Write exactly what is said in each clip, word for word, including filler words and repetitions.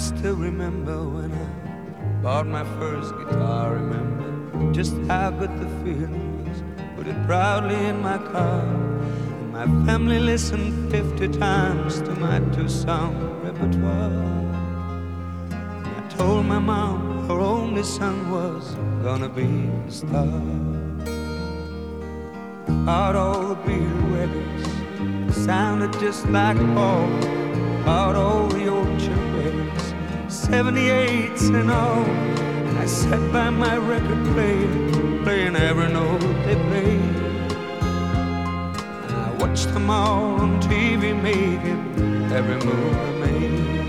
still remember when I bought my first guitar. Remember just how good the feeling was. Put it proudly in my car, and my family listened fifty times to my two-song repertoire. I told my mom her only son was gonna be a star. Bought all the Beatle records, sounded just like Paul. Bought all the old chip records, seventy-eights and all. I sat by my record player, playing every note they played. And I watched them all on T V, making every move they made.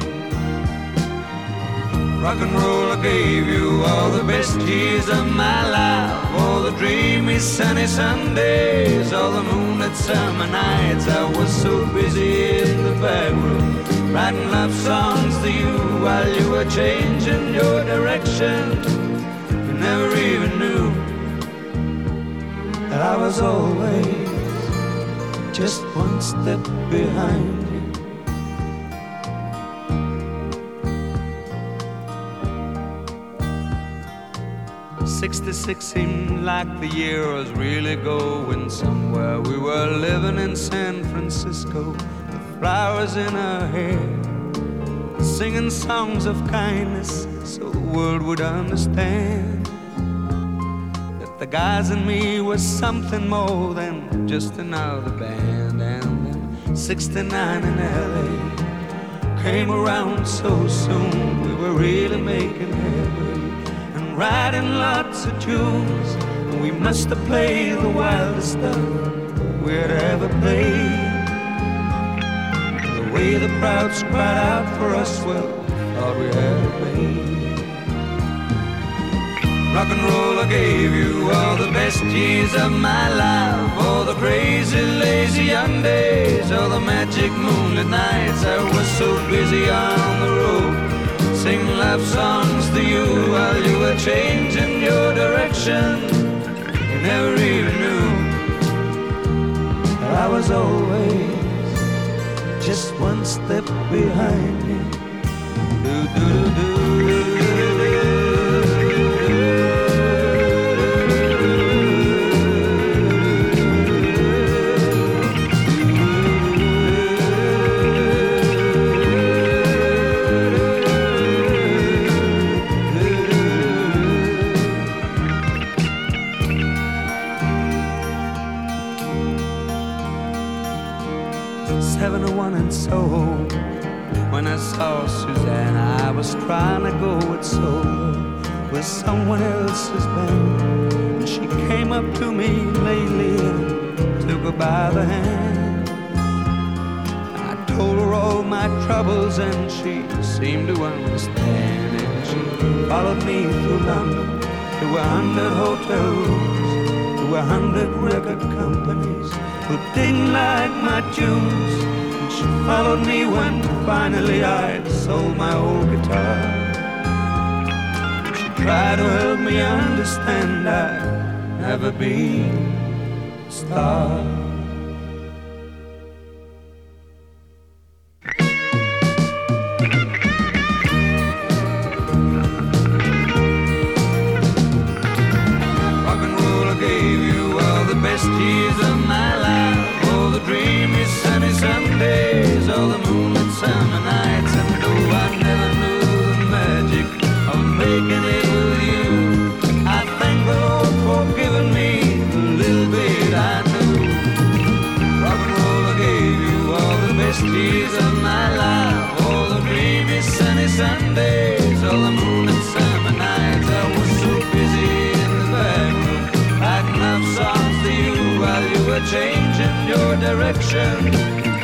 Rock and roll, I gave you all the best years of my life, all the dreamy sunny Sundays, all the moonlit summer nights. I was so busy in the back room, writing love songs to you while you were changing your direction. You never even knew that I was always just one step behind you. Sixty-six seemed like the year was really going somewhere. We were living in San Francisco with flowers in our hair, singing songs of kindness so the world would understand that the guys and me was something more than just another band. And then sixty-nine in L A came around so soon. We were really making headway, writing lots of tunes, and we must have played the wildest stuff we'd ever played. The way the crowds cried out for us, well, thought we had it made. Rock and roll, I gave you all the best years of my life, all the crazy, lazy young days, all the magic moonlit nights. I was so busy on the road, sing love songs to you while you were changing your direction. You never even knew that I was always just one step behind you. Do, do, do, do, do, do. seven oh one in Soho, when I saw Suzanne, I was trying to go it solo with someone else's band. And she came up to me lately and took her by the hand. I told her all my troubles and she seemed to understand. And she followed me through London to a hundred hotel rooms, to a hundred record companies who didn't like my tunes. And she followed me when finally I sold my old guitar. She tried to help me understand I'd never be a star. Best years of my life, all the dreamy sunny Sundays, all the moonlit summer nights. And though I never knew the magic of making it with you, I thank the Lord for giving me the little bit I knew. Rock and roll, I gave you all the best years of my life, all the dreamy sunny Sundays, all the moonlit summer nights. I was so busy in the back room, writing love songs to you while you were changing your direction.